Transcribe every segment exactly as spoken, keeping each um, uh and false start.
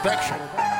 بروتكشن.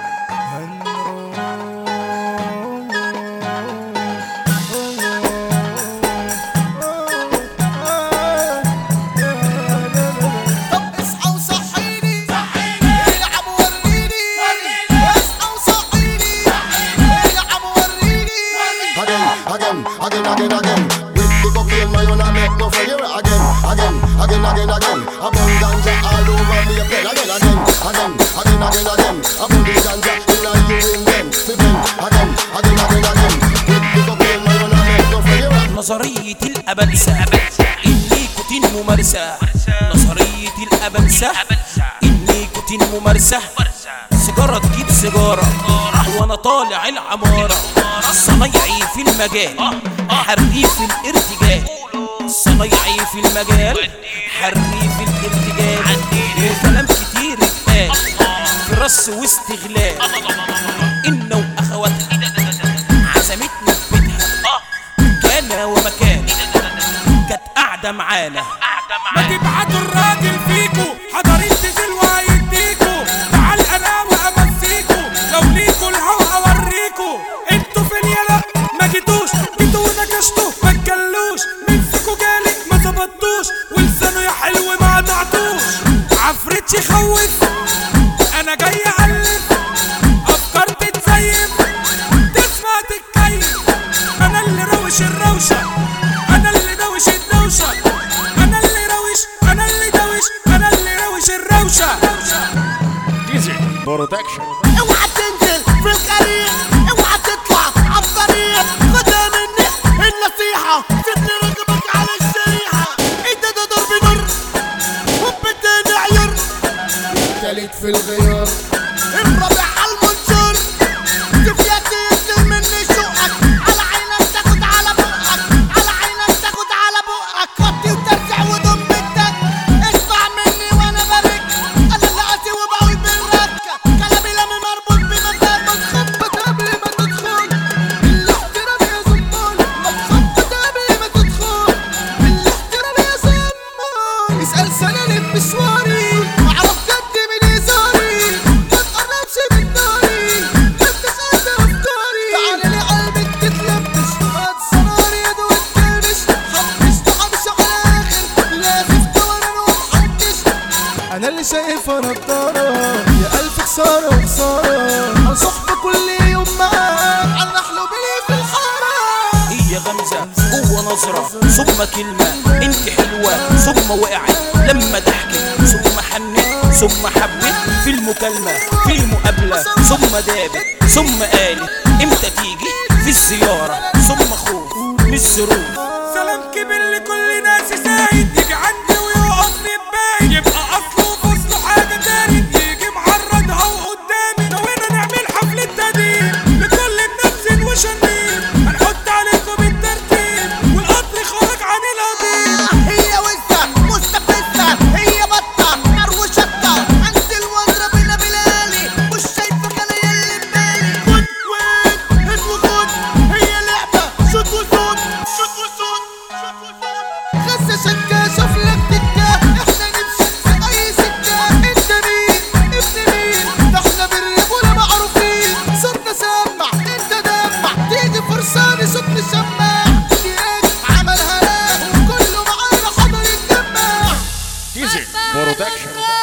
Again, again, again. With the cocaine, my own, I make no figure. Again, again, again, again, again. Upon ganja all over me again, again, again, again, again, again, again. Upon the ganja, in a you in them. Again, again, again, again, again. With the cocaine, my own, I make no figure. نظرية الأبلسة النيكوتين ممارسة. نظرية الأبلسة النيكوتين ممارسة. سيجارة تجيب سيجارة وانا طالع العمارة. صنايعي في المجال حريف الارتجال. صنايعي في المجال حريف الارتجال. وكلام كتير اتقال في رص واستغلال. إنه وأخواتها عزمتني في بيتها كان ومكان كانت قاعدة معانا. ما تبعتوا الراجل فيكو حضرين تزل وهيديكو. تعال انا وامسيكو لو ليكو الهوا اوريكو. انتوا فين يلا ما جيتوش جيتوا ونكشتوا ما تجلوش. مين فيكو جالي ما ظبطوش ولسانه يا حلو ما قطعتوش. عفريت يخوف انا جاي الف افكار تتزيف تسمع تتكيف. انا اللي روش الروشه انا اللي دوش الدوشه. انا اللي روش انا اللي دوش انا اللي روش الروشه. ديزل بروتكشن. اوعى تنزل في الطريق اوعى تطلع عالطريق. خدها مني النصيحة سيبني رقبك على الشريحة. انت ده ضرب نار وبالتاني عير. التالت في الغيار. الرابع عالمنشور. سفياتي ينزل مني شوقك. على عينك تاخد على بقك على عينك تاخد على بقك. خطي وترجع ودم بدك. اسمع مني وانا برك. انا اللي قاسي وبقول بالركة. كلامي لما مربوط بمزاج. ما تخبط قبل ما تدخل الاحترام يا زمان. ما تخبط قبل ما تدخل الاحترام يا زمان. اسأل سناني بمشواري واعرف جد من هزاري. ما تقربش من ناري ما انتش قد افكاري. تعالي لي قلبك تتلبش هات سناري يا دو تكلبش. حبش تحبش على الاخر لازم تورن ومحدش. انا اللي شايفها نضارة يا الف خسارة وخسارة. عن صحبة كل يوم معاك عن نحلو بلي في الحارة. هي غمزة جوه نظرة ثم كلمة انت حلوة ثم وقعت لما ضحكت ثم حنت ثم حبت في المكالمة في المقابلة ثم دابت ثم قالت امتى تيجي في الزيارة ثم خوف مش سرور. سلام كبير لكل ناس سايد يجي عندي ويقف يتباين. يبقى اصله وفصله حاجه تاني يجي معرضها وقدامي. نوينا نعمل حفله تقديم لكل منفذ وشنيم. هنحط عليكم الترتيب والقطر خرج عن القضيب. هي وزة مستفزة هي بطة نار وشطة. انزل واضرب هنا بلالي مش شايفة خلايا اللي ببالي. خد وين هات وخد هي لعبة شوت وصوت شوت وصوت شوت وصوت. غزة شكاشة فلك تكة احنا نمشي في اي سكة. انت مين ابن مين ده احنا بالرجولة معروفين. صوتنا سمع انت دمع تيجي فرصاني صوت مسمع. دياك عملها لا وكله معانا حضر يتجمع. ديزل بروتكشن.